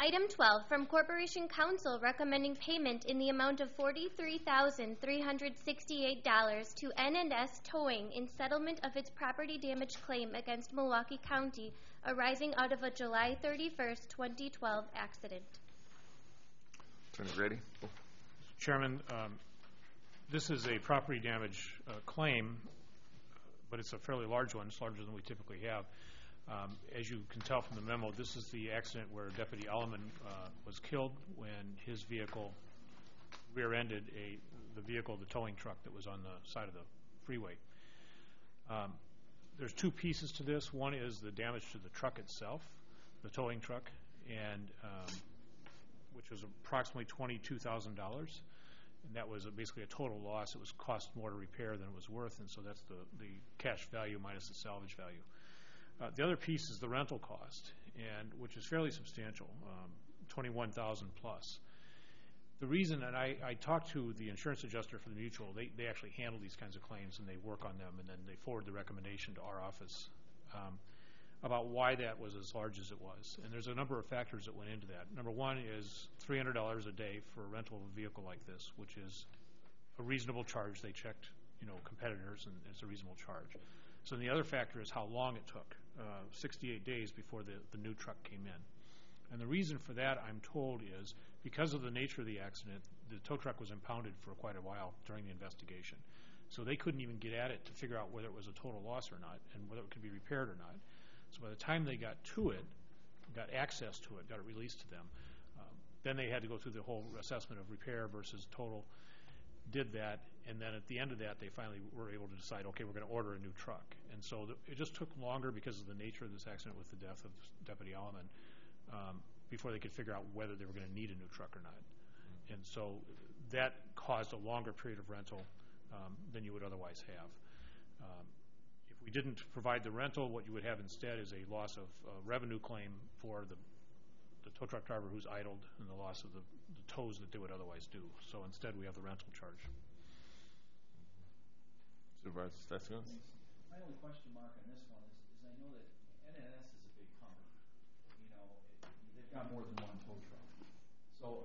Item 12, from Corporation Counsel recommending payment in the amount of $43,368 to N&S Towing in settlement of its property damage claim against Milwaukee County arising out of a July 31st, 2012 accident. Attorney Grady. Chairman, this is a property damage claim, but it's a fairly large one. It's larger than we typically have. As you can tell from the memo, this is the accident where Deputy Alleman was killed when his vehicle rear-ended the towing truck that was on the side of the freeway. There's two pieces to this. One is the damage to the truck itself, the towing truck, and which was approximately $22,000. And that was basically a total loss. It was cost more to repair than it was worth, and so that's the cash value minus the salvage value. The other piece is the rental cost, which is fairly substantial, $21,000 plus. The reason, and I talked to the insurance adjuster for the mutual, they actually handle these kinds of claims and they work on them, and then they forward the recommendation to our office about why that was as large as it was. And there's a number of factors that went into that. Number one is $300 a day for a rental of a vehicle like this, which is a reasonable charge. They checked, competitors, and it's a reasonable charge. So the other factor is how long it took, 68 days before the new truck came in. And the reason for that, I'm told, is because of the nature of the accident, the tow truck was impounded for quite a while during the investigation. So they couldn't even get at it to figure out whether it was a total loss or not and whether it could be repaired or not. So by the time they got to it, got access to it, got it released to them, then they had to go through the whole assessment of repair versus total, did that, and then at the end of that, they finally were able to decide, okay, we're going to order a new truck. And so it just took longer because of the nature of this accident with the death of Deputy Alleman before they could figure out whether they were going to need a new truck or not. And so that caused a longer period of rental than you would otherwise have. If we didn't provide the rental, what you would have instead is a loss of revenue claim for the tow truck driver who's idled and the loss of the tows that they would otherwise do. So instead we have the rental charge. Supervisor Stassionis. My only question mark on this one is I know that N&S is a big company. They've got more than one tow truck. So,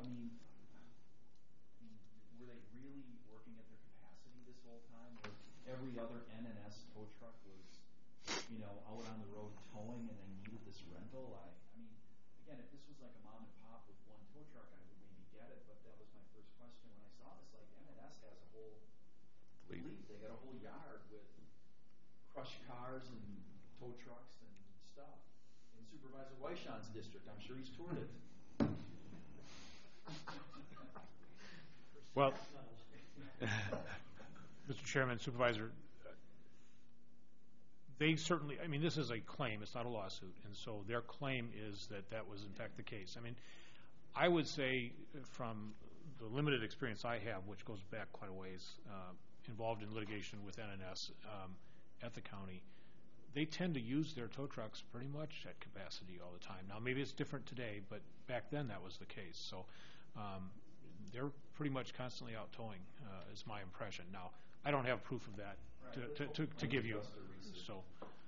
were they really working at their capacity this whole time? Or every other N&S tow truck was, out on the road towing and they needed this rental? Again, if this was like a mom and pop with one tow truck, I would maybe get it, but that was my first question when I saw this. Like, N&S has a whole fleet. They got a whole yard with crushed cars and tow trucks and stuff. In Supervisor Weishahn's district, I'm sure he's toured it. Well, Mr. Chairman, Supervisor, they certainly, this is a claim, it's not a lawsuit, and so their claim is that was in fact the case. I would say from the limited experience I have, which goes back quite a ways, involved in litigation with N&S at the county, they tend to use their tow trucks pretty much at capacity all the time. Now, maybe it's different today, but back then that was the case. So they're pretty much constantly out towing, is my impression. Now, I don't have proof of that to give you. So,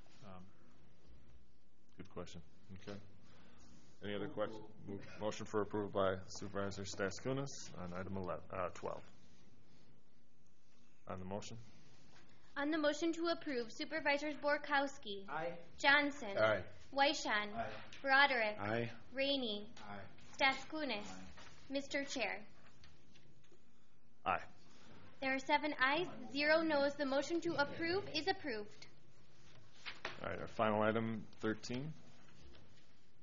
good question. Okay. Any other questions? Motion for approval by Supervisor Stassionis on item 12. On the motion? On the motion to approve, Supervisors Borkowski. Aye. Johnson. Aye. Weishan. Aye. Broderick. Aye. Rainey. Aye. Staskunis. Mr. Chair. Aye. There are 7 ayes, 0 noes. The motion to approve is approved. All right, our final item, 13.